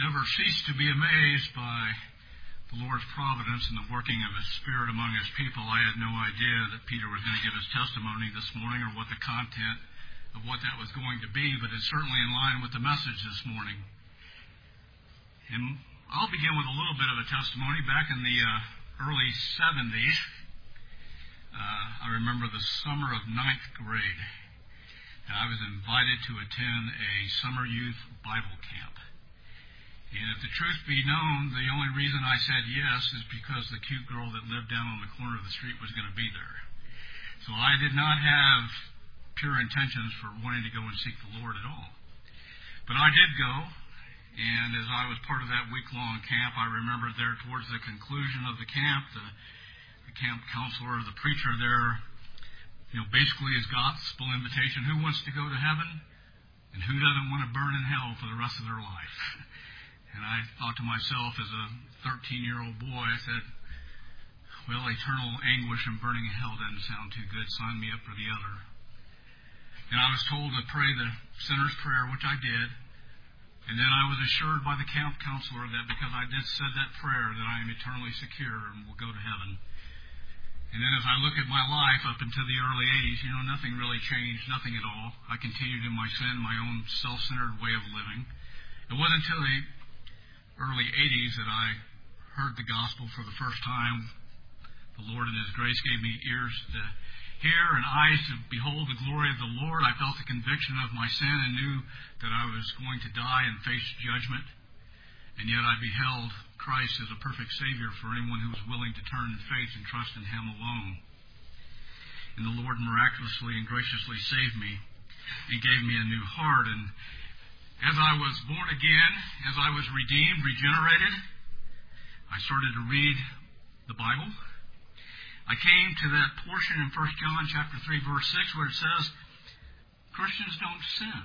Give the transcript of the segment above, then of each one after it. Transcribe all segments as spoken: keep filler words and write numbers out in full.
never cease to be amazed by the Lord's providence and the working of His Spirit among His people. I had no idea that Peter was going to give his testimony this morning or what the content of what that was going to be, but it's certainly in line with the message this morning. And I'll begin with a little bit of a testimony. Back in the uh, early seventies, uh, I remember the summer of ninth grade. I was invited to attend a summer youth Bible camp. And if the truth be known, the only reason I said yes is because the cute girl that lived down on the corner of the street was going to be there. So I did not have pure intentions for wanting to go and seek the Lord at all. But I did go, and as I was part of that week-long camp, I remember there towards the conclusion of the camp, the, the camp counselor, the preacher there, you know, basically his gospel invitation, who wants to go to heaven and who doesn't want to burn in hell for the rest of their life? And I thought to myself as a thirteen-year-old boy, I said, well, eternal anguish and burning in hell doesn't sound too good. Sign me up for the other. And I was told to pray the sinner's prayer, which I did. And then I was assured by the camp counselor that because I did said that prayer, that I am eternally secure and will go to heaven. And then as I look at my life up into the early eighties, you know, nothing really changed, nothing at all. I continued in my sin, my own self-centered way of living. It wasn't until the early eighties that I heard the gospel for the first time. The Lord in His grace gave me ears to hear and eyes to behold the glory of the Lord. I felt the conviction of my sin and knew that I was going to die and face judgment. And yet I beheld Christ as a perfect Savior for anyone who was willing to turn in faith and trust in Him alone. And the Lord miraculously and graciously saved me and gave me a new heart. And as I was born again, as I was redeemed, regenerated, I started to read the Bible. I came to that portion in First John chapter three, verse six, where it says, Christians don't sin.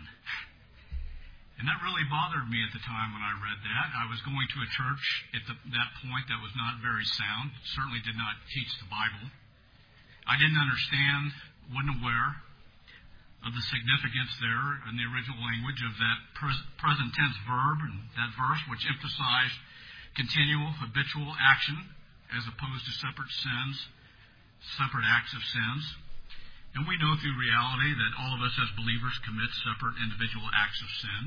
And that really bothered me at the time when I read that. I was going to a church at the, that point that was not very sound, certainly did not teach the Bible. I didn't understand, wasn't aware of the significance there in the original language of that pres- present tense verb and that verse, which emphasized continual, habitual action as opposed to separate sins, separate acts of sins. And we know through reality that all of us as believers commit separate individual acts of sin.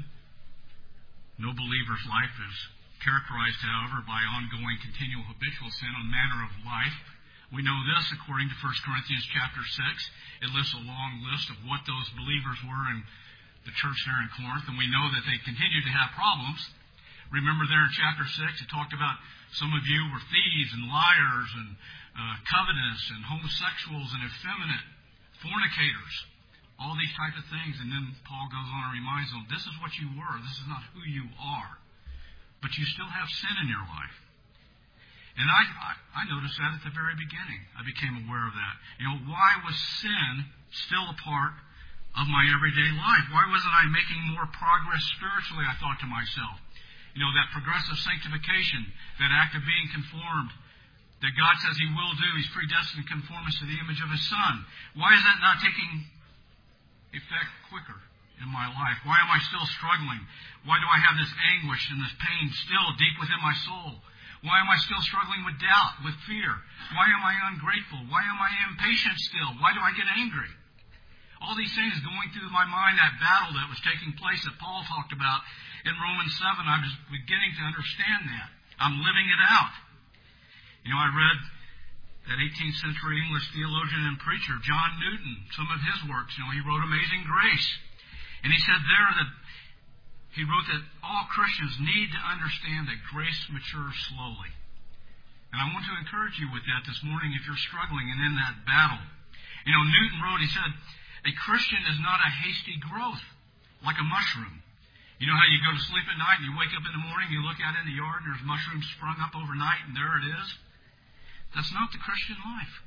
No believer's life is characterized, however, by ongoing, continual, habitual sin on manner of life. We know this according to First Corinthians chapter six. It lists a long list of what those believers were in the church there in Corinth, and we know that they continued to have problems. Remember there in chapter six, it talked about some of you were thieves and liars and uh, covetous and homosexuals and effeminate, fornicators, all these types of things. And then Paul goes on and reminds them, this is what you were. This is not who you are. But you still have sin in your life. And I, I, I noticed that at the very beginning. I became aware of that. You know, why was sin still a part of my everyday life? Why wasn't I making more progress spiritually, I thought to myself. You know, that progressive sanctification, that act of being conformed, that God says He will do. He's predestined to conform us to the image of His Son. Why is that not taking effect quicker in my life? Why am I still struggling? Why do I have this anguish and this pain still deep within my soul? Why am I still struggling with doubt, with fear? Why am I ungrateful? Why am I impatient still? Why do I get angry? All these things going through my mind, that battle that was taking place that Paul talked about in Romans seven, I was beginning to understand that. I'm living it out. You know, I read that eighteenth century English theologian and preacher, John Newton, some of his works. You know, he wrote Amazing Grace. And he said there that He wrote that all Christians need to understand that grace matures slowly. And I want to encourage you with that this morning if you're struggling and in that battle. You know, Newton wrote, he said, a Christian is not a hasty growth, like a mushroom. You know how you go to sleep at night and you wake up in the morning, you look out in the yard and there's mushrooms sprung up overnight and there it is? That's not the Christian life.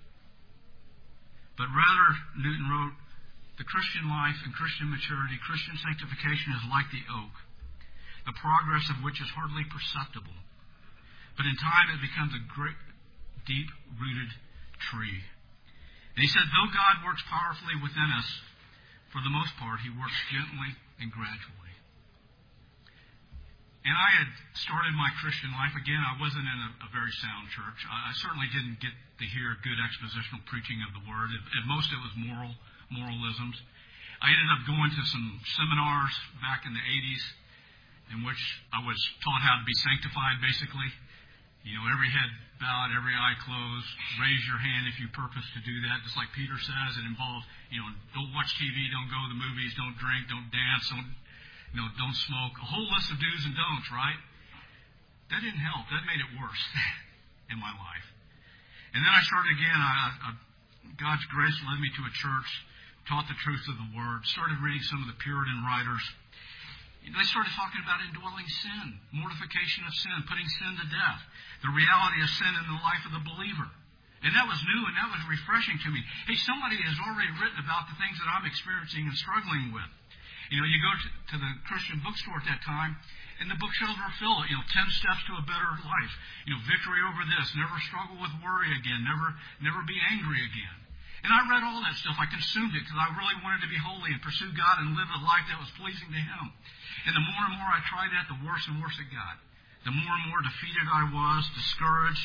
But rather, Newton wrote, the Christian life and Christian maturity, Christian sanctification is like the oak, the progress of which is hardly perceptible. But in time it becomes a great, deep-rooted tree. And he said, though God works powerfully within us, for the most part, He works gently and gradually. And I had started my Christian life. Again, I wasn't in a, a very sound church. I, I certainly didn't get to hear good expositional preaching of the Word. At, at most, it was moral moralisms. I ended up going to some seminars back in the eighties in which I was taught how to be sanctified, basically. You know, every head bowed, every eye closed. Raise your hand if you purpose to do that. Just like Peter says, it involves, you know, don't watch T V, don't go to the movies, don't drink, don't dance, don't, you know, don't smoke. A whole list of do's and don'ts, right? That didn't help. That made it worse in my life. And then I started again. I, I, God's grace led me to a church, taught the truth of the Word, started reading some of the Puritan writers. They started talking about indwelling sin, mortification of sin, putting sin to death, the reality of sin in the life of the believer. And that was new and that was refreshing to me. Hey, somebody has already written about the things that I'm experiencing and struggling with. You know, you go to, to the Christian bookstore at that time, and the bookshelves are filled. You know, ten steps to a better life. You know, victory over this. Never struggle with worry again. Never, never be angry again. And I read all that stuff. I consumed it because I really wanted to be holy and pursue God and live a life that was pleasing to Him. And the more and more I tried that, the worse and worse it got. The more and more defeated I was, discouraged.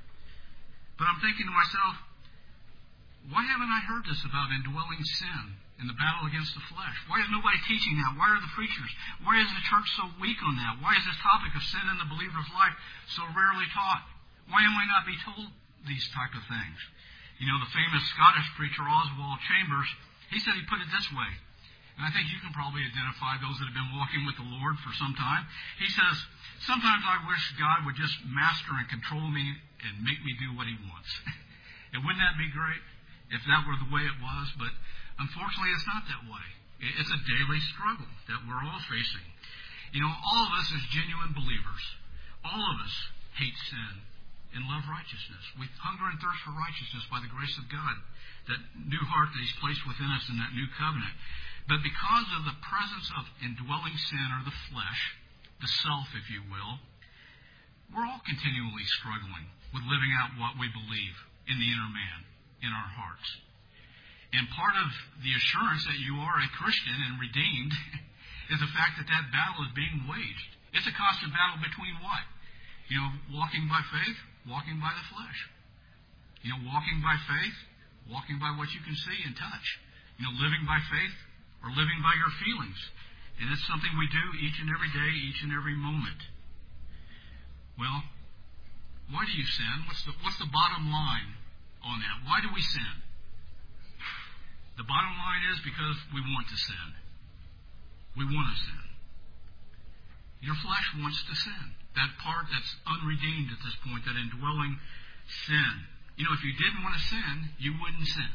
But I'm thinking to myself, why haven't I heard this about indwelling sin and the battle against the flesh? Why is nobody teaching that? Why are the preachers? Why is the church so weak on that? Why is this topic of sin in the believer's life so rarely taught? Why am I not be told these type of things? You know, the famous Scottish preacher Oswald Chambers, he said he put it this way, and I think you can probably identify those that have been walking with the Lord for some time. He says, sometimes I wish God would just master and control me and make me do what He wants. And wouldn't that be great if that were the way it was? But unfortunately, it's not that way. It's a daily struggle that we're all facing. You know, all of us as genuine believers, all of us hate sin and love righteousness. We hunger and thirst for righteousness by the grace of God, that new heart that He's placed within us in that new covenant. But because of the presence of indwelling sin or the flesh, the self, if you will, we're all continually struggling with living out what we believe in the inner man, in our hearts. And part of the assurance that you are a Christian and redeemed is the fact that that battle is being waged. It's a constant battle between what? You know, walking by faith, walking by the flesh. You know, walking by faith, walking by what you can see and touch. You know, living by faith or living by your feelings. And it's something we do each and every day, each and every moment. Well, why do you sin? What's the, what's the bottom line on that? Why do we sin? The bottom line is because we want to sin. We want to sin. Your flesh wants to sin. That part that's unredeemed at this point, that indwelling sin. You know, if you didn't want to sin, you wouldn't sin.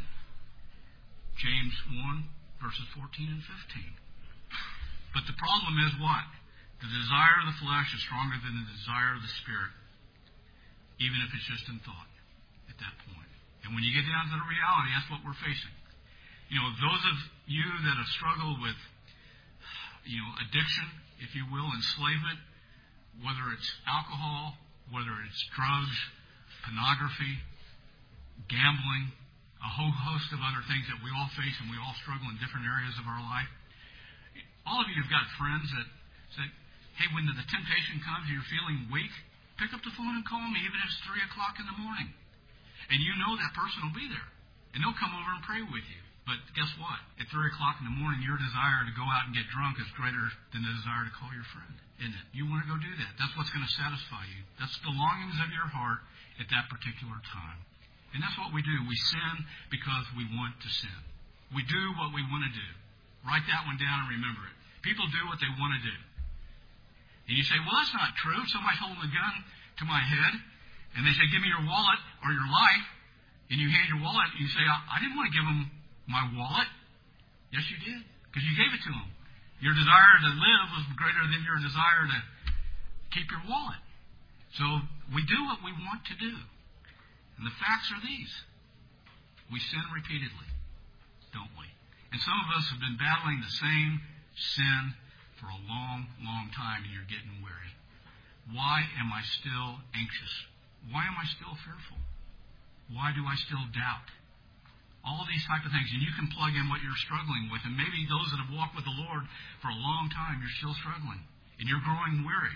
James one, verses fourteen and fifteen. But the problem is what? The desire of the flesh is stronger than the desire of the Spirit, even if it's just in thought at that point. And when you get down to the reality, that's what we're facing. You know, those of you that have struggled with, you know, addiction, if you will, enslavement, whether it's alcohol, whether it's drugs, pornography, gambling, a whole host of other things that we all face and we all struggle in different areas of our life. All of you have got friends that say, hey, when the temptation comes and you're feeling weak, pick up the phone and call me, even if it's three o'clock in the morning. And you know that person will be there. And they'll come over and pray with you. But guess what? At three o'clock in the morning, your desire to go out and get drunk is greater than the desire to call your friend, isn't it? You want to go do that. That's what's going to satisfy you. That's the longings of your heart at that particular time. And that's what we do. We sin because we want to sin. We do what we want to do. Write that one down and remember it. People do what they want to do. And you say, well, that's not true. Somebody's holding a gun to my head, and they say, give me your wallet or your life. And you hand your wallet, and you say, I didn't want to give them my wallet. Yes, you did, because you gave it to them. Your desire to live was greater than your desire to keep your wallet. So we do what we want to do. And the facts are these. We sin repeatedly, don't we? And some of us have been battling the same sin for a long, long time, and you're getting weary. Why am I still anxious? Why am I still fearful? Why do I still doubt? All these type of things. And you can plug in what you're struggling with. And maybe those that have walked with the Lord for a long time, you're still struggling. And you're growing weary.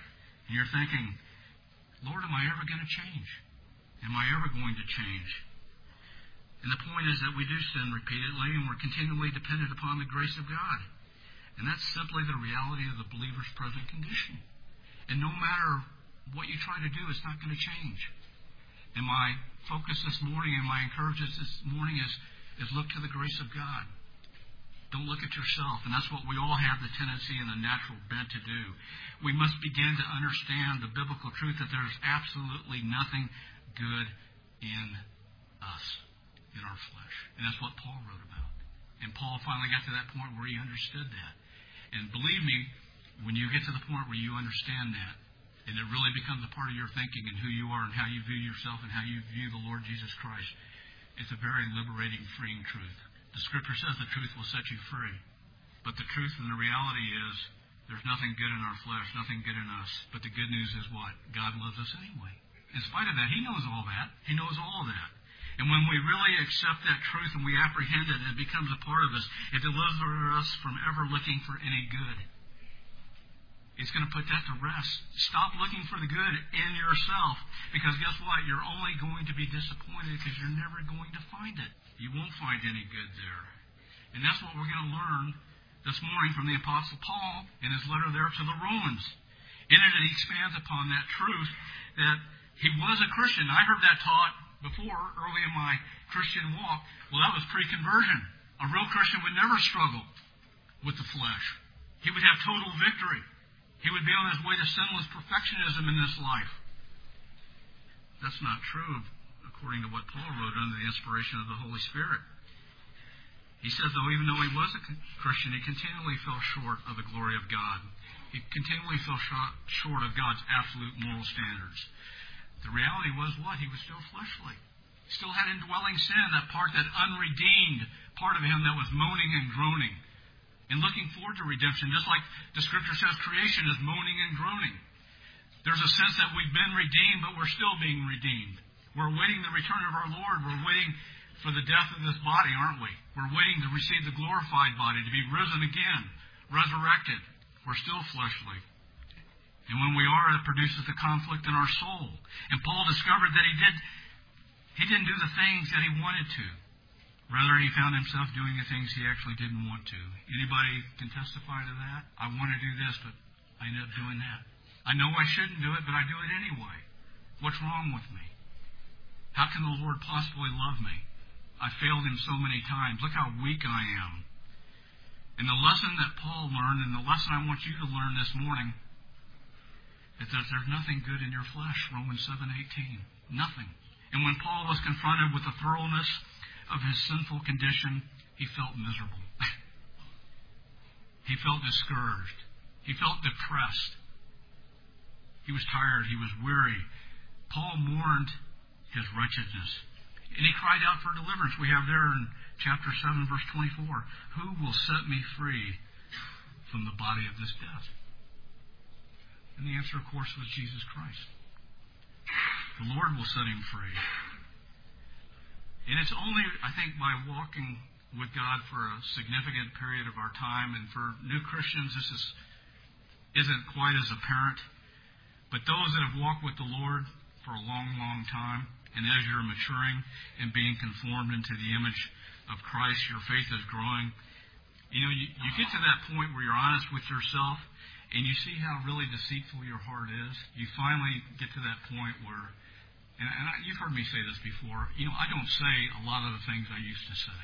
And you're thinking, Lord, am I ever going to change? Am I ever going to change? And the point is that we do sin repeatedly, and we're continually dependent upon the grace of God. And that's simply the reality of the believer's present condition. And no matter what you try to do, it's not going to change. And my focus this morning and my encouragement this morning is, is look to the grace of God. Don't look at yourself. And that's what we all have the tendency and the natural bent to do. We must begin to understand the biblical truth that there's absolutely nothing good in us, in our flesh. And that's what Paul wrote about. And Paul finally got to that point where he understood that. And believe me, when you get to the point where you understand that, and it really becomes a part of your thinking and who you are and how you view yourself and how you view the Lord Jesus Christ, it's a very liberating, freeing truth. The Scripture says the truth will set you free. But the truth and the reality is there's nothing good in our flesh, nothing good in us. But the good news is what? God loves us anyway. In spite of that, He knows all that. He knows all of that. And when we really accept that truth and we apprehend it and it becomes a part of us, it delivers us from ever looking for any good. It's going to put that to rest. Stop looking for the good in yourself, because guess what? You're only going to be disappointed because you're never going to find it. You won't find any good there. And that's what we're going to learn this morning from the Apostle Paul in his letter there to the Romans. In it, he expands upon that truth that he was a Christian. I heard that taught before, early in my Christian walk. Well, that was pre-conversion. A real Christian would never struggle with the flesh. He would have total victory. He would be on his way to sinless perfectionism in this life. That's not true, according to what Paul wrote under the inspiration of the Holy Spirit. He says, though, even though he was a Christian, he continually fell short of the glory of God. He continually fell short of God's absolute moral standards. The reality was what? He was still fleshly. He still had indwelling sin, that part, that unredeemed part of him that was moaning and groaning. And looking forward to redemption, just like the Scripture says, creation is moaning and groaning. There's a sense that we've been redeemed, but we're still being redeemed. We're awaiting the return of our Lord. We're waiting for the death of this body, aren't we? We're waiting to receive the glorified body, to be risen again, resurrected. We're still fleshly. And when we are, it produces the conflict in our soul. And Paul discovered that he did, he didn't do the things that he wanted to. Rather, he found himself doing the things he actually didn't want to. Anybody can testify to that? I want to do this, but I end up doing that. I know I shouldn't do it, but I do it anyway. What's wrong with me? How can the Lord possibly love me? I failed Him so many times. Look how weak I am. And the lesson that Paul learned, and the lesson I want you to learn this morning, is that there's nothing good in your flesh. Romans seven eighteen. Nothing. And when Paul was confronted with the thoroughness of his sinful condition, he felt miserable. He felt discouraged. He felt depressed. He was tired. He was weary. Paul mourned his wretchedness. And he cried out for deliverance. We have there in chapter seven, verse twenty-four, who will set me free from the body of this death? And the answer, of course, was Jesus Christ. The Lord will set him free. And it's only, I think, by walking with God for a significant period of our time, and for new Christians, this is, isn't quite as apparent. But those that have walked with the Lord for a long, long time, and as you're maturing and being conformed into the image of Christ, your faith is growing. You know, you, you get to that point where you're honest with yourself, and you see how really deceitful your heart is. You finally get to that point where, and, and I, you've heard me say this before, you know, I don't say a lot of the things I used to say.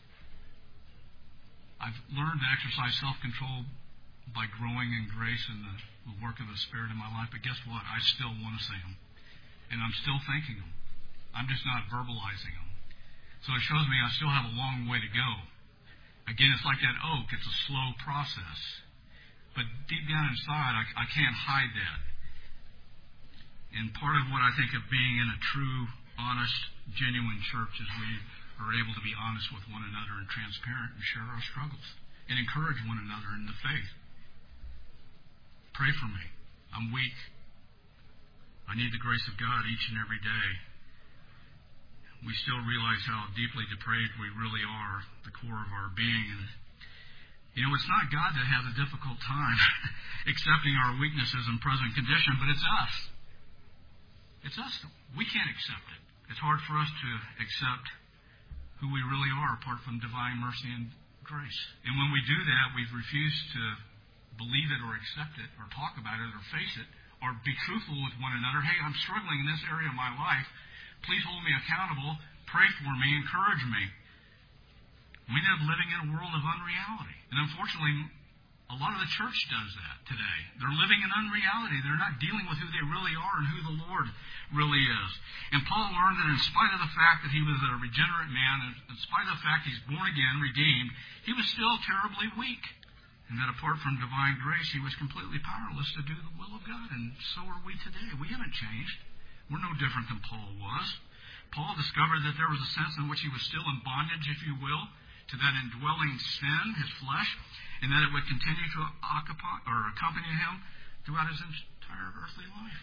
I've learned to exercise self-control by growing in grace and the, the work of the Spirit in my life, but guess what? I still want to say them. And I'm still thinking them. I'm just not verbalizing them. So it shows me I still have a long way to go. Again, it's like that oak. It's a slow process. But deep down inside, I, I can't hide that. And part of what I think of being in a true, honest, genuine church is we are able to be honest with one another and transparent and share our struggles and encourage one another in the faith. Pray for me. I'm weak. I need the grace of God each and every day. We still realize how deeply depraved we really are, the core of our being. And, You know, it's not God that has a difficult time accepting our weaknesses and present condition, but it's us. It's us. We can't accept it. It's hard for us to accept who we really are apart from divine mercy and grace. And when we do that, we've refused to believe it or accept it or talk about it or face it or be truthful with one another. Hey, I'm struggling in this area of my life. Please hold me accountable. Pray for me. Encourage me. We end up living in a world of unreality. And unfortunately, a lot of the church does that today. They're living in unreality. They're not dealing with who they really are and who the Lord really is. And Paul learned that in spite of the fact that he was a regenerate man, in spite of the fact he's born again, redeemed, he was still terribly weak. And that apart from divine grace, he was completely powerless to do the will of God. And so are we today. We haven't changed. We're no different than Paul was. Paul discovered that there was a sense in which he was still in bondage, if you will, to that indwelling sin, his flesh, and that it would continue to occupy or accompany him throughout his entire earthly life.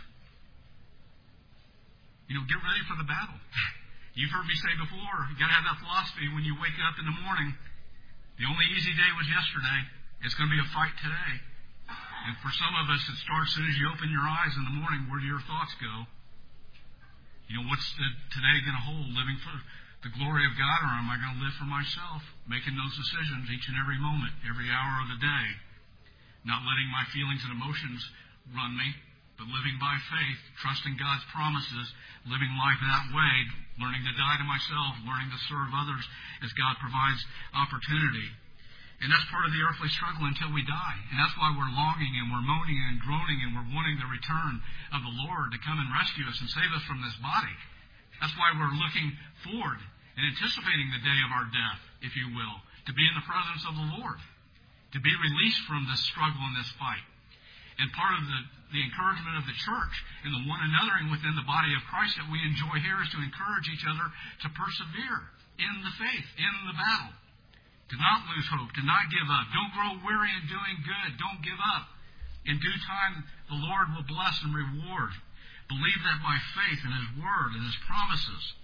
You know, get ready for the battle. You've heard me say before, you've got to have that philosophy when you wake up in the morning. The only easy day was yesterday. It's going to be a fight today. And for some of us, it starts as soon as you open your eyes in the morning. Where do your thoughts go? You know, what's the, today going to hold? Living for the glory of God, or am I going to live for myself? Making those decisions each and every moment, every hour of the day. Not letting my feelings and emotions run me, but living by faith, trusting God's promises, living life that way, learning to die to myself, learning to serve others as God provides opportunity. And that's part of the earthly struggle until we die. And that's why we're longing and we're moaning and groaning and we're wanting the return of the Lord to come and rescue us and save us from this body. That's why we're looking forward and anticipating the day of our death, if you will, to be in the presence of the Lord, to be released from this struggle and this fight. And part of the, the encouragement of the church and the one anothering within the body of Christ that we enjoy here is to encourage each other to persevere in the faith, in the battle, to not lose hope, to not give up. Don't grow weary in doing good. Don't give up. In due time, the Lord will bless and reward. Believe that by faith in His Word and His promises.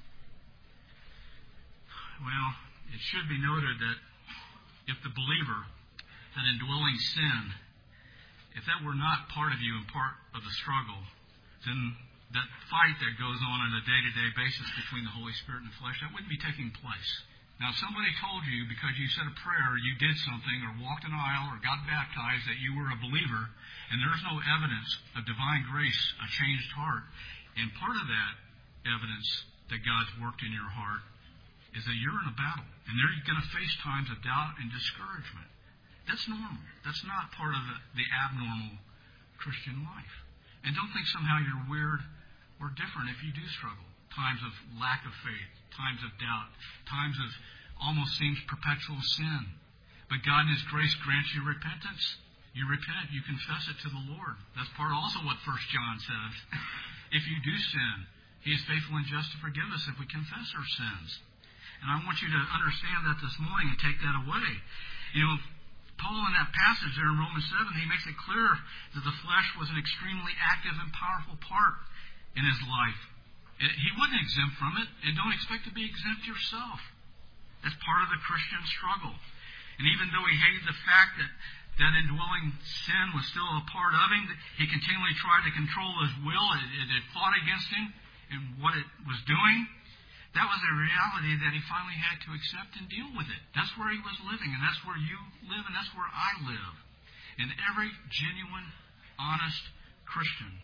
Well, it should be noted that if the believer, that indwelling sin, if that were not part of you and part of the struggle, then that fight that goes on on a day-to-day basis between the Holy Spirit and the flesh, that wouldn't be taking place. Now, if somebody told you because you said a prayer, or you did something, or walked an aisle, or got baptized, that you were a believer, and there's no evidence of divine grace, a changed heart, and part of that evidence that God's worked in your heart is that you're in a battle, and you're going to face times of doubt and discouragement. That's normal. That's not part of the, the abnormal Christian life. And don't think somehow you're weird or different if you do struggle. Times of lack of faith, times of doubt, times of almost seems perpetual sin. But God in His grace grants you repentance. You repent, you confess it to the Lord. That's part also what First John says. If you do sin, He is faithful and just to forgive us if we confess our sins. And I want you to understand that this morning and take that away. You know, Paul in that passage there in Romans seven, he makes it clear that the flesh was an extremely active and powerful part in his life. It, he wasn't exempt from it, and don't expect to be exempt yourself. That's part of the Christian struggle. And even though he hated the fact that that indwelling sin was still a part of him, he continually tried to control his will. It, it, it fought against him and what it was doing. That was a reality that he finally had to accept and deal with it. That's where he was living, and that's where you live, and that's where I live. And every genuine, honest Christian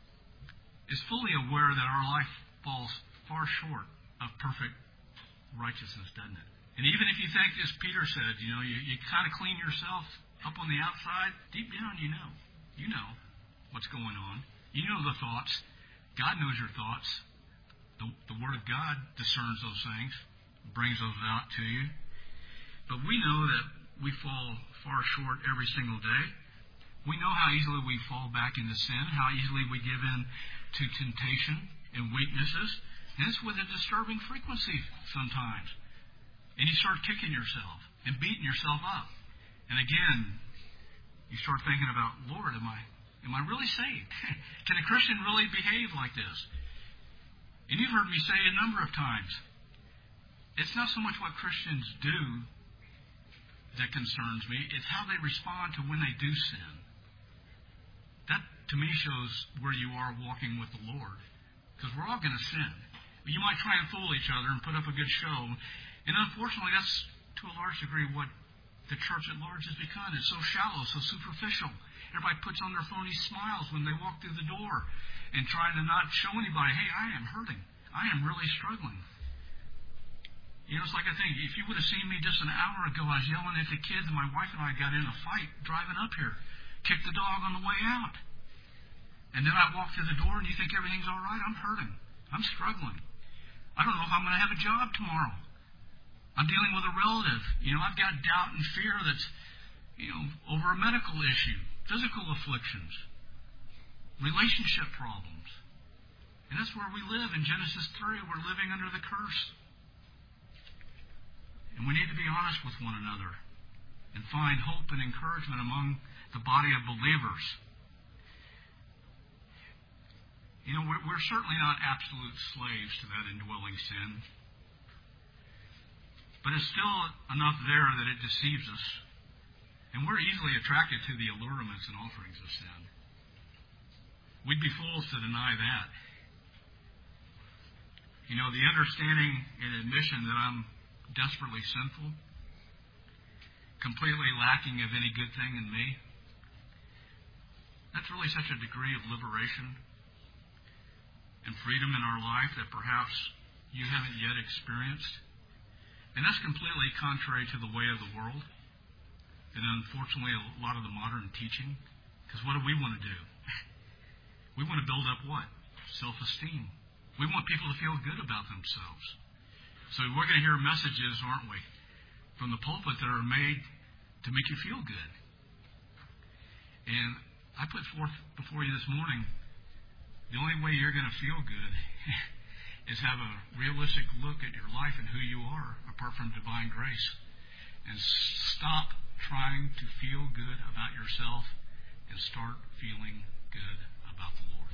is fully aware that our life falls far short of perfect righteousness, doesn't it? And even if you think, as Peter said, you know, you, you kind of clean yourself up on the outside, deep down you know. You know what's going on. You know the thoughts. God knows your thoughts. The, the Word of God discerns those things, brings those out to you. But we know that we fall far short every single day. We know how easily we fall back into sin, how easily we give in to temptation and weaknesses. And it's with a disturbing frequency sometimes. And you start kicking yourself and beating yourself up. And again, you start thinking about, Lord, am I, am I really saved? Can a Christian really behave like this? And you've heard me say a number of times, it's not so much what Christians do that concerns me. It's how they respond to when they do sin. That, to me, shows where you are walking with the Lord. Because we're all going to sin. You might try and fool each other and put up a good show. And unfortunately, that's to a large degree what the church at large has become. It's so shallow, so superficial. Everybody puts on their phony smiles when they walk through the door and try to not show anybody, hey, I am hurting. I am really struggling. You know, it's like I think, if you would have seen me just an hour ago, I was yelling at the kids, and my wife and I got in a fight driving up here. Kicked the dog on the way out. And then I walk through the door, and you think everything's all right? I'm hurting. I'm struggling. I don't know if I'm going to have a job tomorrow. I'm dealing with a relative. You know, I've got doubt and fear that's, you know, over a medical issue, physical afflictions, relationship problems. And that's where we live. In Genesis three, we're living under the curse. And we need to be honest with one another and find hope and encouragement among the body of believers. You know, we're, we're certainly not absolute slaves to that indwelling sin. But it's still enough there that it deceives us. And we're easily attracted to the allurements and offerings of sin. We'd be fools to deny that. You know, the understanding and admission that I'm desperately sinful, completely lacking of any good thing in me, that's really such a degree of liberation and freedom in our life that perhaps you haven't yet experienced. And that's completely contrary to the way of the world. And unfortunately, a lot of the modern teaching. Because what do we want to do? We want to build up what? Self-esteem. We want people to feel good about themselves. So we're going to hear messages, aren't we, from the pulpit that are made to make you feel good. And I put forth before you this morning, the only way you're going to feel good is have a realistic look at your life and who you are, apart from divine grace. And stop trying to feel good about yourself and start feeling good about the Lord.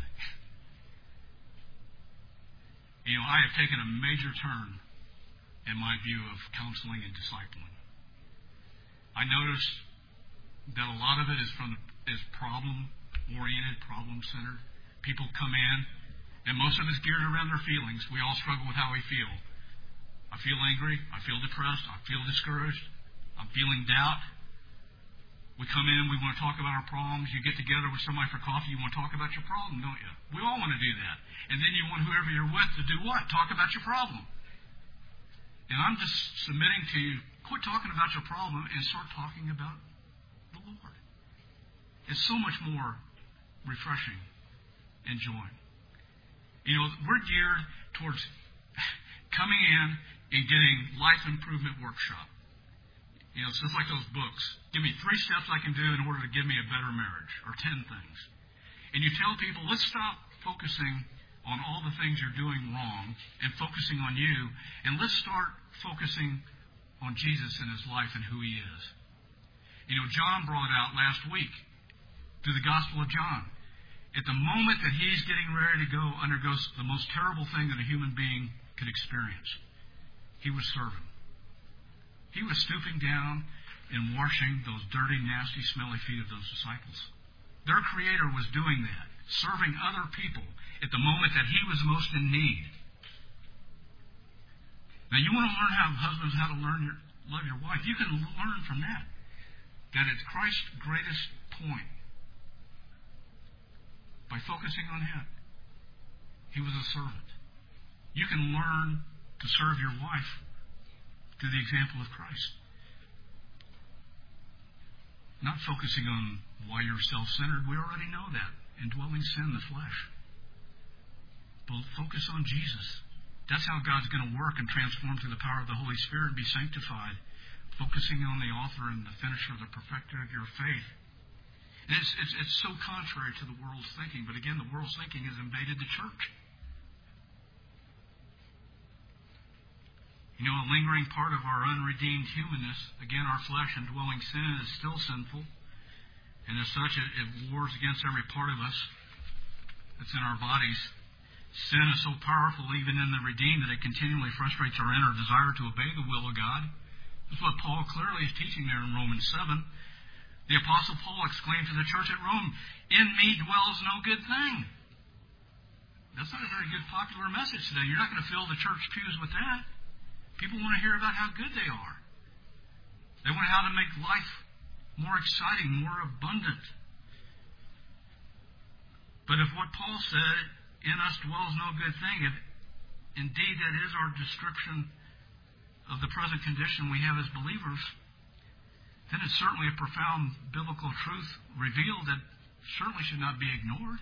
You know, I have taken a major turn in my view of counseling and discipling. I notice that a lot of it is from is problem-oriented, problem-centered. People come in, and most of it's geared around their feelings. We all struggle with how we feel. I feel angry. I feel depressed. I feel discouraged. I'm feeling doubt. We come in, we want to talk about our problems. You get together with somebody for coffee, you want to talk about your problem, don't you? We all want to do that. And then you want whoever you're with to do what? Talk about your problem. And I'm just submitting to you, quit talking about your problem and start talking about the Lord. It's so much more refreshing and joy. You know, we're geared towards coming in and getting life improvement workshop. You know, it's just like those books. Give me three steps I can do in order to give me a better marriage, or ten things. And you tell people, let's stop focusing on all the things you're doing wrong and focusing on you, and let's start focusing on Jesus and His life and who He is. You know, John brought out last week through the Gospel of John. At the moment that he's getting ready to go undergo the most terrible thing that a human being could experience, he was serving. He was stooping down and washing those dirty, nasty, smelly feet of those disciples. Their Creator was doing that, serving other people at the moment that he was most in need. Now, you want to learn how husbands how to learn your, love your wife. You can learn from that. That it's Christ's greatest point. By focusing on Him. He was a servant. You can learn to serve your wife through the example of Christ. Not focusing on why you're self-centered. We already know that. Indwelling sin in the flesh. But focus on Jesus. That's how God's going to work and transform through the power of the Holy Spirit and be sanctified. Focusing on the author and the finisher, the perfecter of your faith. And it's, it's, it's so contrary to the world's thinking. But again, the world's thinking has invaded the church. You know, a lingering part of our unredeemed humanness, again, our flesh and dwelling sin is still sinful. And as such, it, it wars against every part of us that's in our bodies. Sin is so powerful, even in the redeemed, that it continually frustrates our inner desire to obey the will of God That's what Paul clearly is teaching there in Romans seven. The Apostle Paul exclaimed to the church at Rome, "In me dwells no good thing." That's not a very good popular message today. You're not going to fill the church pews with that. People want to hear about how good they are. They want how to make life more exciting, more abundant. But if what Paul said, "In us dwells no good thing," if indeed that is our description of the present condition we have as believers, then it's certainly a profound biblical truth revealed that certainly should not be ignored.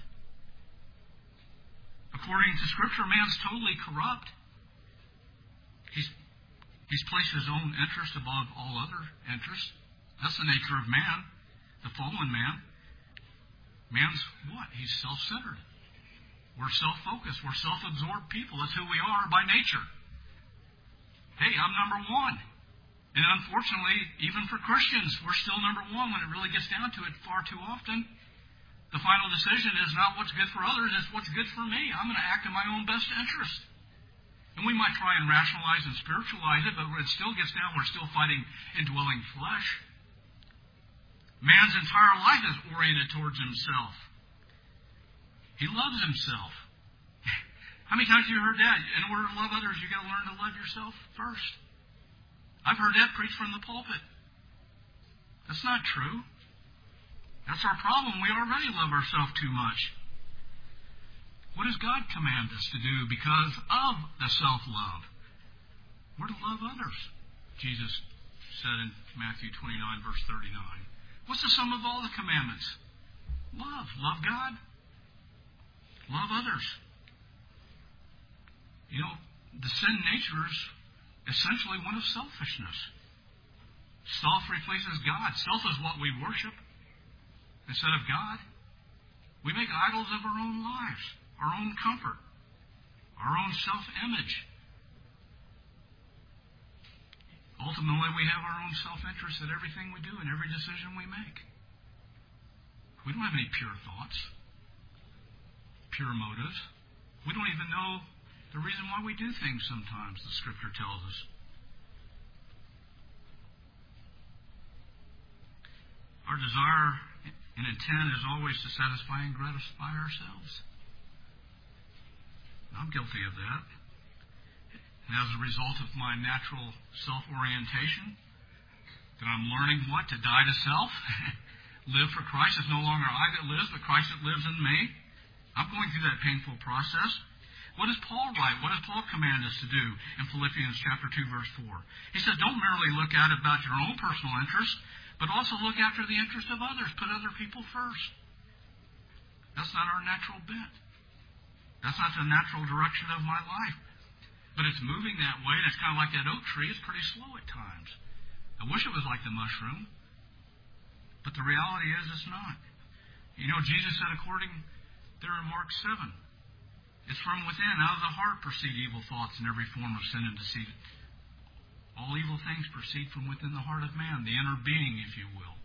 According to Scripture, man's totally corrupt. He's, he's placed his own interest above all other interests. That's the nature of man, the fallen man. Man's what? He's self-centered. We're self-focused. We're self-absorbed people. That's who we are by nature. Hey, I'm number one. And unfortunately, even for Christians, we're still number one when it really gets down to it far too often. The final decision is not what's good for others, it's what's good for me. I'm going to act in my own best interest. And we might try and rationalize and spiritualize it, but when it still gets down, we're still fighting indwelling flesh. Man's entire life is oriented towards himself. He loves himself. How many times have you heard that? In order to love others, you've got to learn to love yourself first. I've heard that preached from the pulpit. That's not true. That's our problem. We already love ourselves too much. What does God command us to do because of the self-love? We're to love others. Jesus said in Matthew twenty-nine, verse thirty-nine. What's the sum of all the commandments? Love. Love God. Love others. You know, the sin nature is essentially one of selfishness. Self replaces God. Self is what we worship instead of God. We make idols of our own lives, our own comfort, our own self-image. Ultimately, we have our own self-interest in everything we do and every decision we make. We don't have any pure thoughts, pure motives. We don't even know the reason why we do things sometimes, the Scripture tells us. Our desire and intent is always to satisfy and gratify ourselves. I'm guilty of that. And as a result of my natural self-orientation, that I'm learning what? To die to self. Live for Christ. It's no longer I that lives, but Christ that lives in me. I'm going through that painful process. What does Paul write? What does Paul command us to do in Philippians chapter two, verse four? He says, don't merely look at about your own personal interests, but also look after the interest of others. Put other people first. That's not our natural bent. That's not the natural direction of my life. But it's moving that way, and it's kind of like that oak tree. It's pretty slow at times. I wish it was like the mushroom, but the reality is it's not. You know, Jesus said, according there in Mark seven, it's from within, out of the heart proceed evil thoughts and every form of sin and deceit. All evil things proceed from within the heart of man, the inner being, if you will.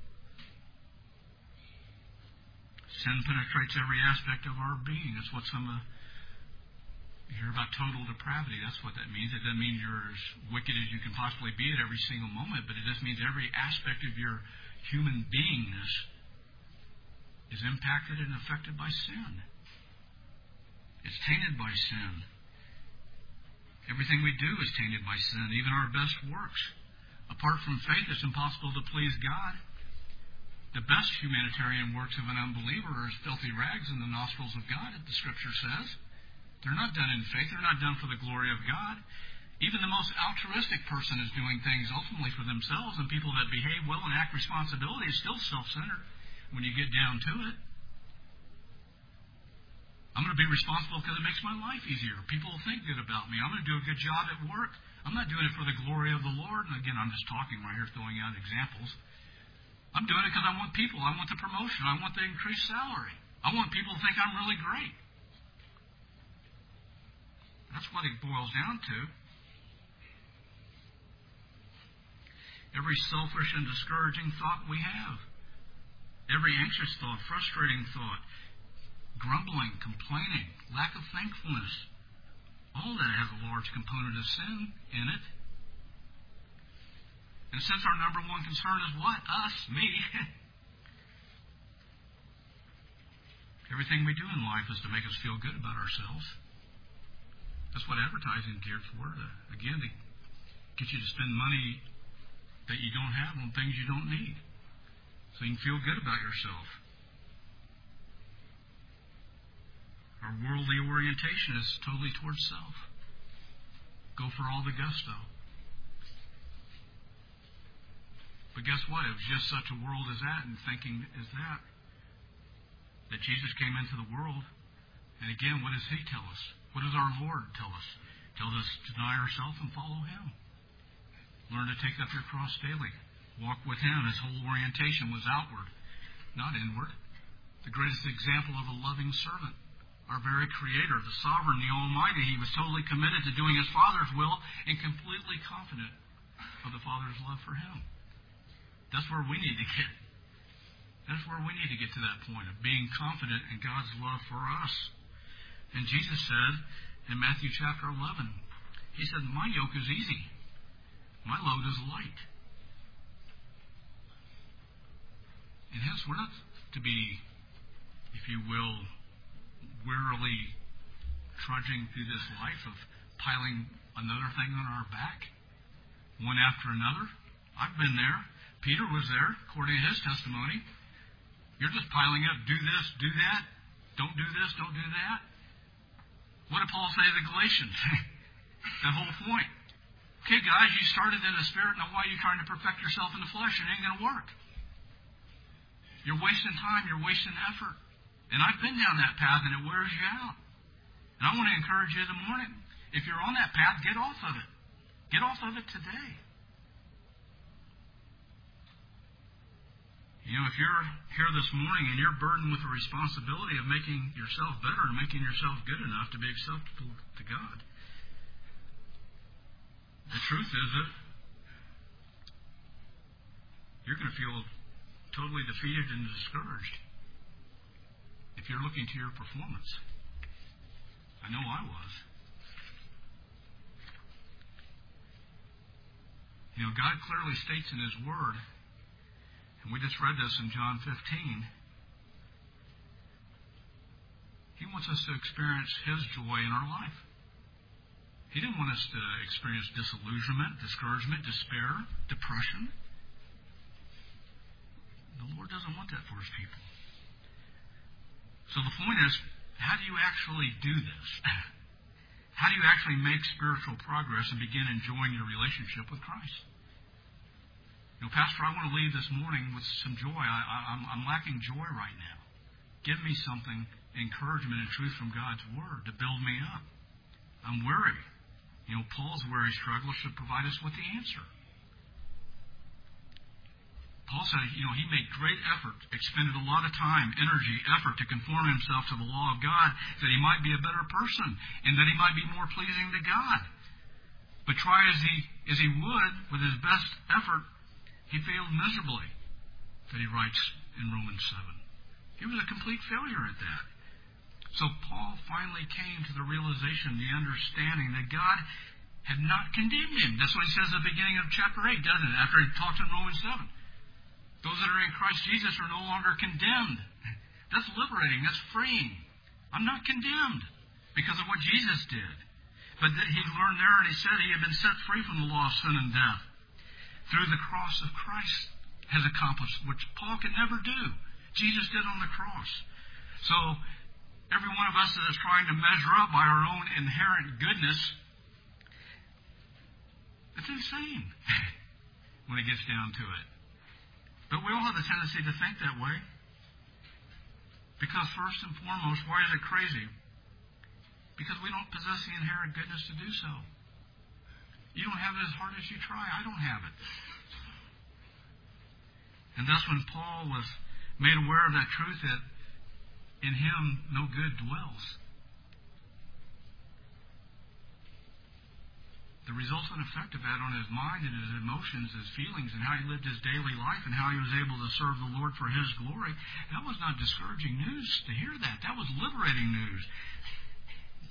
Sin penetrates every aspect of our being. That's what some of you hear about total depravity. That's what that means. It doesn't mean you're as wicked as you can possibly be at every single moment, but it just means every aspect of your human beingness is impacted and affected by sin. It's tainted by sin. Everything we do is tainted by sin, even our best works. Apart from faith, it's impossible to please God. The best humanitarian works of an unbeliever are as filthy rags in the nostrils of God, as the Scripture says. They're not done in faith. They're not done for the glory of God. Even the most altruistic person is doing things ultimately for themselves, and people that behave well and act responsibility is still self-centered when you get down to it. I'm going to be responsible because it makes my life easier. People will think good about me. I'm going to do a good job at work. I'm not doing it for the glory of the Lord. And again, I'm just talking right here, throwing out examples. I'm doing it because I want people. I want the promotion. I want the increased salary. I want people to think I'm really great. That's what it boils down to. Every selfish and discouraging thought we have. Every anxious thought, frustrating thought, grumbling, complaining, lack of thankfulness. All that has a large component of sin in it. And since our number one concern is what? Us, me. Everything we do in life is to make us feel good about ourselves. That's what advertising is geared for. To, again, to get you to spend money that you don't have on things you don't need. So you can feel good about yourself. Our worldly orientation is totally towards self. Go for all the gusto. But guess what? It was just such a world as that and thinking as that that Jesus came into the world. And again, what does He tell us? What does our Lord tell us? He tells us to deny ourselves and follow Him. Learn to take up your cross daily. Walk with Him. His whole orientation was outward, not inward. The greatest example of a loving servant. Our very Creator, the Sovereign, the Almighty. He was totally committed to doing His Father's will and completely confident of the Father's love for Him. That's where we need to get. That's where we need to get to that point of being confident in God's love for us. And Jesus said in Matthew chapter eleven, He said, my yoke is easy. My load is light. And hence, we're not to be, if you will, wearily trudging through this life of piling another thing on our back, one after another. I've been there. Peter was there, according to his testimony. You're just piling up, do this, do that, don't do this, don't do that. What did Paul say to the Galatians? That whole point. Okay, guys, you started in the Spirit, now why are you trying to perfect yourself in the flesh? It ain't going to work. You're wasting time, you're wasting effort. And I've been down that path, and it wears you out. And I want to encourage you in the morning. If you're on that path, get off of it. Get off of it today. You know, if you're here this morning and you're burdened with the responsibility of making yourself better and making yourself good enough to be acceptable to God, the truth is that you're going to feel totally defeated and discouraged if you're looking to your performance. I know I was. You know, God clearly states in His Word, and we just read this in John fifteen. He wants us to experience His joy in our life. He didn't want us to experience disillusionment, discouragement, despair, depression. The Lord doesn't want that for His people. So the point is, how do you actually do this? How do you actually make spiritual progress and begin enjoying your relationship with Christ? You know, Pastor, I want to leave this morning with some joy. I, I, I'm, I'm lacking joy right now. Give me something, encouragement and truth from God's Word to build me up. I'm weary. You know, Paul's weary struggle should provide us with the answer. Paul said, you know, he made great effort, expended a lot of time, energy, effort to conform himself to the law of God, that he might be a better person and that he might be more pleasing to God. But try as he as he would, with his best effort, he failed miserably, that he writes in Romans seven. He was a complete failure at that. So Paul finally came to the realization, the understanding that God had not condemned him. That's what he says at the beginning of chapter eight, doesn't it? After he talks in Romans seven. Those that are in Christ Jesus are no longer condemned. That's liberating. That's freeing. I'm not condemned because of what Jesus did. But he learned there, and he said he had been set free from the law of sin and death through the cross of Christ has accomplished, which Paul could never do. Jesus did on the cross. So every one of us that is trying to measure up by our own inherent goodness, it's insane when it gets down to it. But we all have the tendency to think that way. Because first and foremost, why is it crazy? Because we don't possess the inherent goodness to do so. You don't have it as hard as you try. I don't have it. And thus when Paul was made aware of that truth, that in him no good dwells, the resultant effect of that on his mind and his emotions, his feelings, and how he lived his daily life and how he was able to serve the Lord for His glory, that was not discouraging news to hear that. That was liberating news.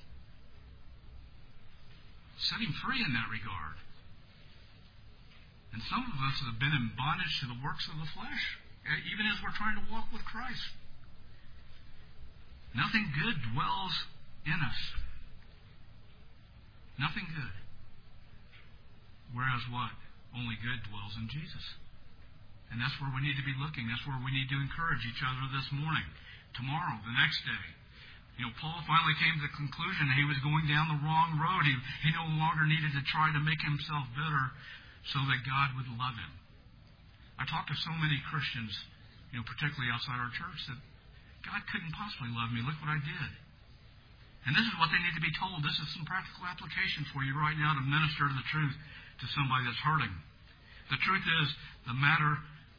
Set him free in that regard. And And some of us have been in bondage to the works of the flesh, even as we're trying to walk with Christ. Nothing good dwells in us. Nothing good. Whereas what? Only good dwells in Jesus. And that's where we need to be looking. That's where we need to encourage each other this morning, tomorrow, the next day. You know, Paul finally came to the conclusion that he was going down the wrong road. He, he no longer needed to try to make himself better so that God would love him. I talked to so many Christians, you know, particularly outside our church, that God couldn't possibly love me. Look what I did. And this is what they need to be told. This is some practical application for you right now to minister the truth to somebody that's hurting. The truth is, the matter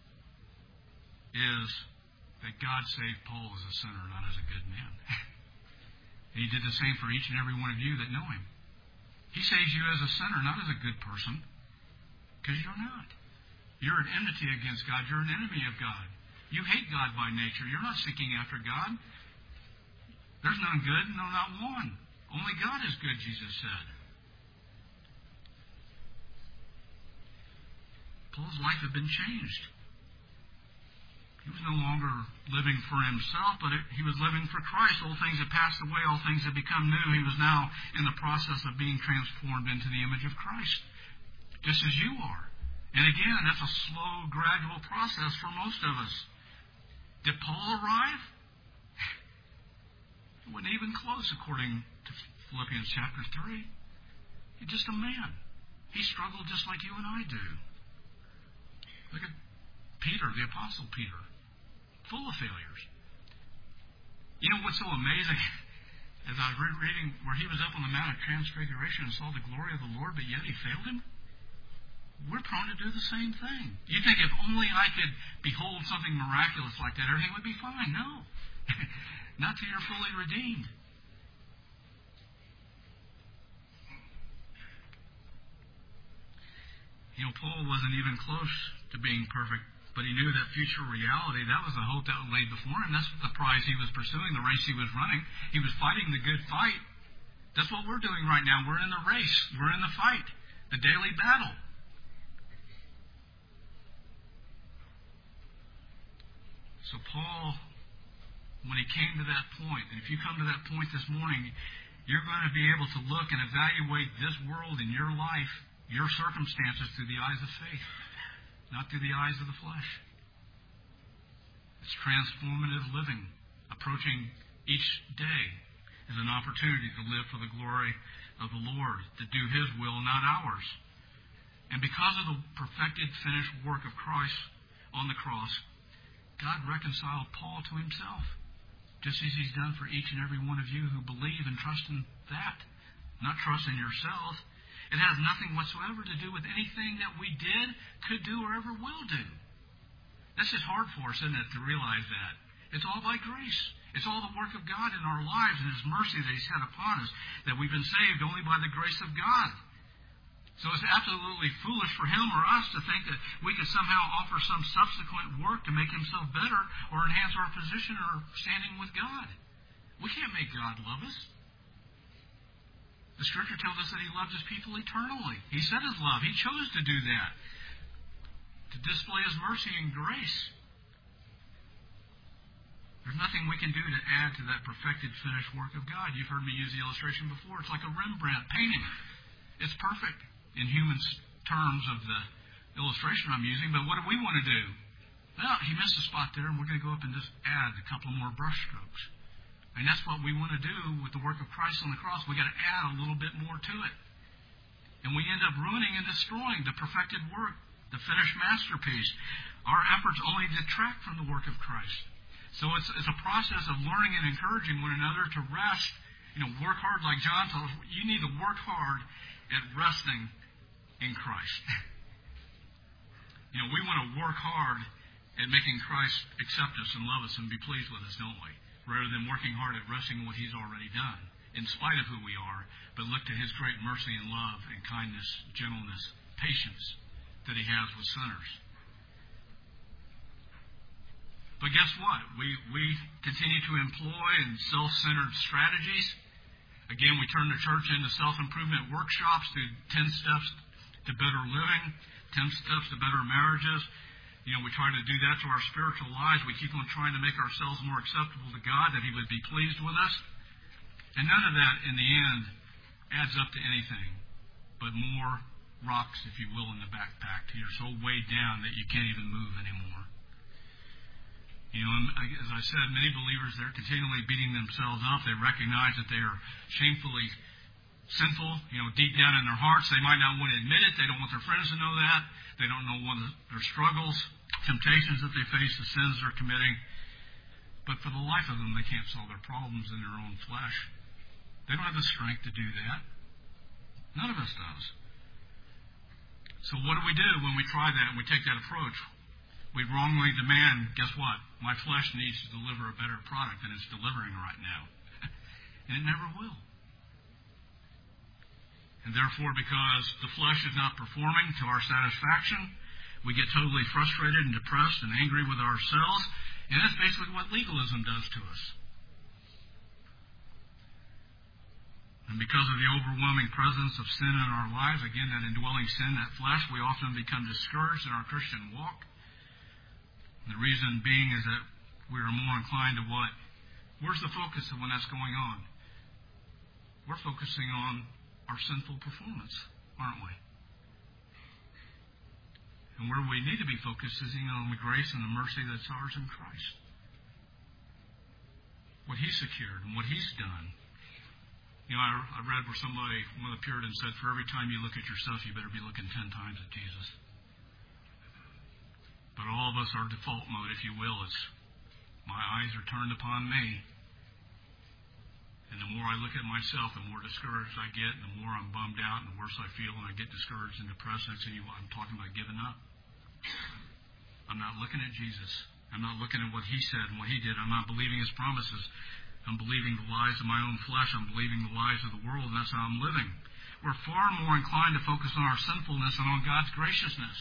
is that God saved Paul as a sinner, not as a good man. And He did the same for each and every one of you that know Him. He saves you as a sinner, not as a good person. Because you're not. You're an enmity against God. You're an enemy of God. You hate God by nature. You're not seeking after God. There's none good, no, not one. Only God is good, Jesus said. Paul's life had been changed. He was no longer living for himself, but he was living for Christ. All things had passed away, all things had become new. He was now in the process of being transformed into the image of Christ, just as you are. And again, that's a slow, gradual process for most of us. Did Paul arrive? He wasn't even close, according to Philippians chapter three. He's just a man. He struggled just like you and I do. Look at Peter, the Apostle Peter, full of failures. You know what's so amazing? As I was reading where he was up on the Mount of Transfiguration and saw the glory of the Lord, but yet he failed him. We're prone to do the same thing. You think if only I could behold something miraculous like that, everything would be fine. No. Not till you're fully redeemed. You know, Paul wasn't even close to being perfect, but he knew that future reality. That was the hope that was laid before him. That's the prize he was pursuing, the race he was running. He was fighting the good fight. That's what we're doing right now. We're in the race. We're in the fight. The daily battle. So Paul, when he came to that point, and if you come to that point this morning, you're going to be able to look and evaluate this world in your life, your circumstances, through the eyes of faith, not through the eyes of the flesh. It's transformative living. Approaching each day is an opportunity to live for the glory of the Lord, to do His will, not ours. And because of the perfected, finished work of Christ on the cross, God reconciled Paul to Himself, just as He's done for each and every one of you who believe and trust in that, not trust in yourself. It has nothing whatsoever to do with anything that we did, could do, or ever will do. That's just hard for us, isn't it, to realize that? It's all by grace. It's all the work of God in our lives and His mercy that He's had upon us, that we've been saved only by the grace of God. So it's absolutely foolish for him or us to think that we could somehow offer some subsequent work to make Himself better or enhance our position or standing with God. We can't make God love us. The Scripture tells us that He loves His people eternally. He said His love. He chose to do that, to display His mercy and grace. There's nothing we can do to add to that perfected, finished work of God. You've heard me use the illustration before. It's like a Rembrandt painting. It's perfect in human terms of the illustration I'm using, but what do we want to do? Well, he missed a spot there, and we're going to go up and just add a couple more brush strokes. And that's what we want to do with the work of Christ on the cross. We've got to add a little bit more to it. And we end up ruining and destroying the perfected work, the finished masterpiece. Our efforts only detract from the work of Christ. So it's, it's a process of learning and encouraging one another to rest. You know, work hard, like John tells us. You need to work hard at resting in Christ. You know, we want to work hard at making Christ accept us and love us and be pleased with us, don't we? Rather than working hard at resting in what He's already done, in spite of who we are, but look to His great mercy and love and kindness, gentleness, patience that He has with sinners. But guess what? We, we continue to employ in self-centered strategies. Again, we turn the church into self-improvement workshops through ten steps to better living, ten steps to better marriages. You know, we try to do that to our spiritual lives. We keep on trying to make ourselves more acceptable to God, that He would be pleased with us. And none of that, in the end, adds up to anything but more rocks, if you will, in the backpack. You're so weighed down that you can't even move anymore. You know, as I said, many believers, they're continually beating themselves up. They recognize that they are shamefully sinful, you know, deep down in their hearts. They might not want to admit it. They don't want their friends to know that. They don't know what their struggles, temptations that they face, the sins they're committing. But for the life of them, they can't solve their problems in their own flesh. They don't have the strength to do that. None of us does. So what do we do when we try that and we take that approach? We wrongly demand, guess what? My flesh needs to deliver a better product than it's delivering right now. And it never will. And therefore, because the flesh is not performing to our satisfaction, we get totally frustrated and depressed and angry with ourselves. And that's basically what legalism does to us. And because of the overwhelming presence of sin in our lives, again, that indwelling sin, that flesh, we often become discouraged in our Christian walk. And the reason being is that we are more inclined to what? Where's the focus of when that's going on? We're focusing on our sinful performance, aren't we? And where we need to be focusing on the grace and the mercy that's ours in Christ. What He secured and what He's done. You know, I, I read where somebody, one of the Puritans said, for every time you look at yourself, you better be looking ten times at Jesus. But all of us, our default mode, if you will, is my eyes are turned upon me. And the more I look at myself, the more discouraged I get, and the more I'm bummed out, and the worse I feel, and I get discouraged and depressed. And I say, I'm talking about giving up. I'm not looking at Jesus. I'm not looking at what He said and what He did. I'm not believing His promises. I'm believing the lies of my own flesh. I'm believing the lies of the world, and that's how I'm living. We're far more inclined to focus on our sinfulness and on God's graciousness.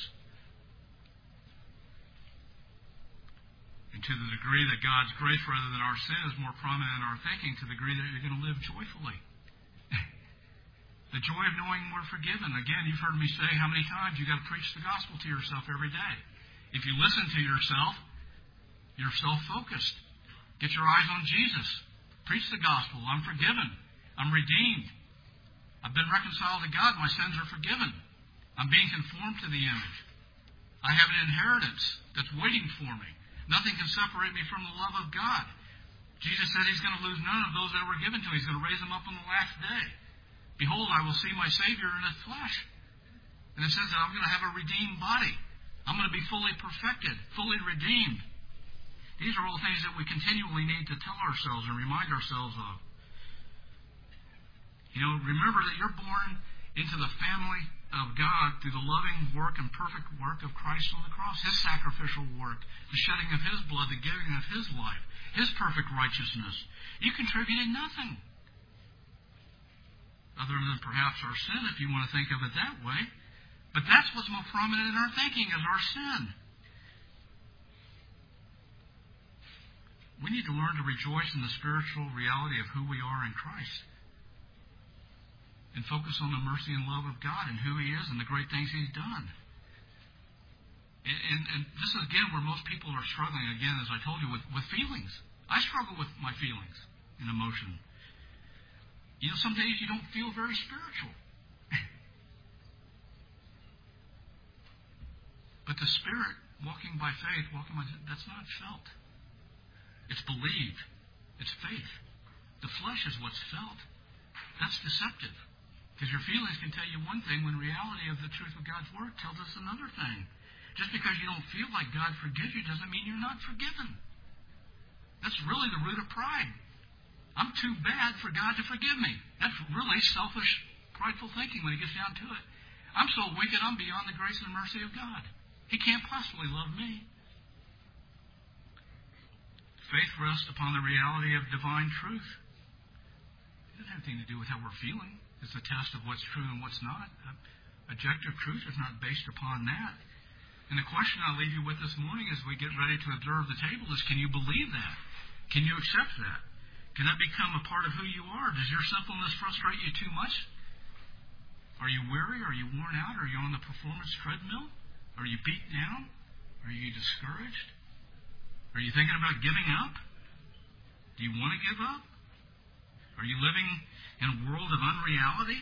And to the degree that God's grace rather than our sin is more prominent in our thinking, to the degree that you're going to live joyfully. The joy of knowing we're forgiven. Again, you've heard me say how many times you've got to preach the gospel to yourself every day. If you listen to yourself, you're self-focused. Get your eyes on Jesus. Preach the gospel. I'm forgiven. I'm redeemed. I've been reconciled to God. My sins are forgiven. I'm being conformed to the image. I have an inheritance that's waiting for me. Nothing can separate me from the love of God. Jesus said He's going to lose none of those that were given to Him. He's going to raise them up on the last day. Behold, I will see my Savior in His flesh. And it says that I'm going to have a redeemed body. I'm going to be fully perfected, fully redeemed. These are all things that we continually need to tell ourselves and remind ourselves of. You know, remember that you're born into the family of God through the loving work and perfect work of Christ on the cross. His sacrificial work, the shedding of His blood, the giving of His life, His perfect righteousness. You contributed nothing. Other than perhaps our sin, if you want to think of it that way. But that's what's more prominent in our thinking, is our sin. We need to learn to rejoice in the spiritual reality of who we are in Christ. And focus on the mercy and love of God and who He is and the great things He's done. And, and, and this is, again, where most people are struggling, again, as I told you, with, with feelings. I struggle with my feelings and emotion. You know, some days you don't feel very spiritual. But the Spirit, walking by faith, walking by that's not felt. It's believed. It's faith. The flesh is what's felt. That's deceptive. Because your feelings can tell you one thing when reality of the truth of God's Word tells us another thing. Just because you don't feel like God forgives you doesn't mean you're not forgiven. That's really the root of pride. I'm too bad for God to forgive me. That's really selfish, prideful thinking when it gets down to it. I'm so wicked, I'm beyond the grace and mercy of God. He can't possibly love me. Faith rests upon the reality of divine truth. It doesn't have anything to do with how we're feeling. It's a test of what's true and what's not. Objective truth is not based upon that. And the question I'll leave you with this morning as we get ready to observe the table is, can you believe that? Can you accept that? Can that become a part of who you are? Does your sinfulness frustrate you too much? Are you weary? Are you worn out? Are you on the performance treadmill? Are you beat down? Are you discouraged? Are you thinking about giving up? Do you want to give up? Are you living in a world of unreality?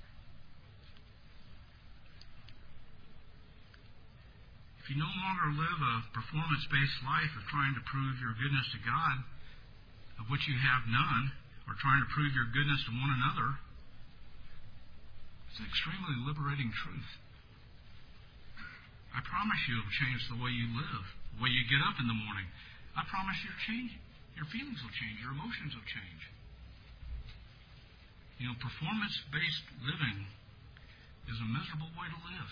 If you no longer live a performance-based life of trying to prove your goodness to God, of which you have none, or trying to prove your goodness to one another, it's an extremely liberating truth. I promise you it will change the way you live, the way you get up in the morning. I promise you'll change. Your feelings will change. Your emotions will change. You know, performance-based living is a miserable way to live.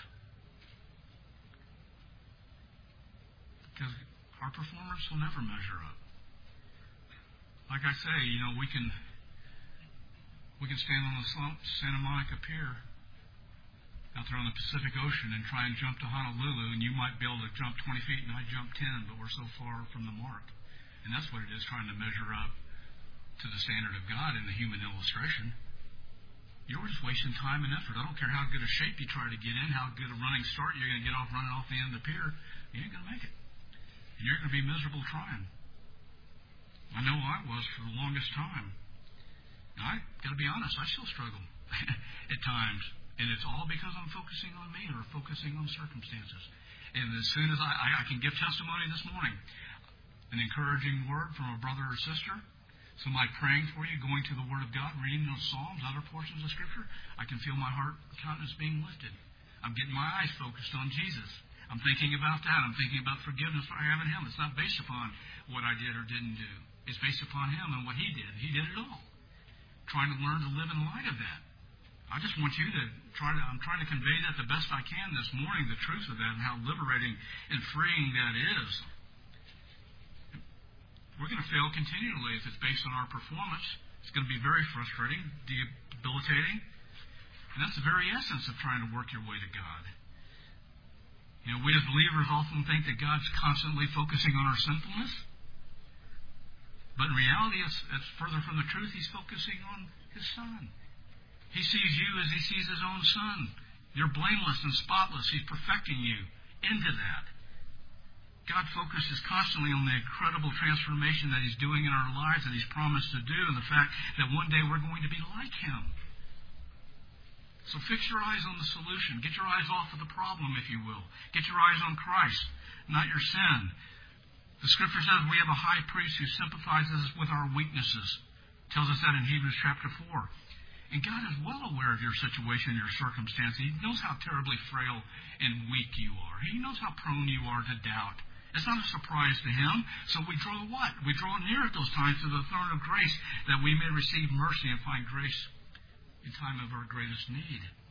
Because our performance will never measure up. Like I say, you know, we can we can stand on the Santa Monica Pier out there on the Pacific Ocean and try and jump to Honolulu, and you might be able to jump twenty feet and I jump ten, but we're so far from the mark. And that's what it is, trying to measure up to the standard of God in the human illustration. You're just wasting time and effort. I don't care how good a shape you try to get in, how good a running start you're going to get off running off the end of the pier. You ain't going to make it. And you're going to be miserable trying. I know I was for the longest time. Now, I got to be honest, I still struggle at times. And it's all because I'm focusing on me or focusing on circumstances. And as soon as I, I, I can give testimony this morning, an encouraging word from a brother or sister, somebody praying for you, going to the Word of God, reading those Psalms, other portions of Scripture, I can feel my heart countenance being lifted. I'm getting my eyes focused on Jesus. I'm thinking about that. I'm thinking about forgiveness I have in Him. It's not based upon what I did or didn't do. It's based upon Him and what He did. He did it all. Trying to learn to live in light of that. I just want you to try to, I'm trying to convey that the best I can this morning, the truth of that and how liberating and freeing that is. We're going to fail continually if it's based on our performance. It's going to be very frustrating, debilitating. And that's the very essence of trying to work your way to God. You know, we as believers often think that God's constantly focusing on our sinfulness. But in reality, it's, it's further from the truth. He's focusing on His Son. He sees you as He sees His own Son. You're blameless and spotless. He's perfecting you into that. God focuses constantly on the incredible transformation that He's doing in our lives, that He's promised to do, and the fact that one day we're going to be like Him. So fix your eyes on the solution. Get your eyes off of the problem, if you will. Get your eyes on Christ, not your sin. The Scripture says we have a high priest who sympathizes with our weaknesses. It tells us that in Hebrews chapter four. And God is well aware of your situation, your circumstance. He knows how terribly frail and weak you are. He knows how prone you are to doubt. It's not a surprise to Him. So we draw what? We draw near at those times to the throne of grace that we may receive mercy and find grace in time of our greatest need.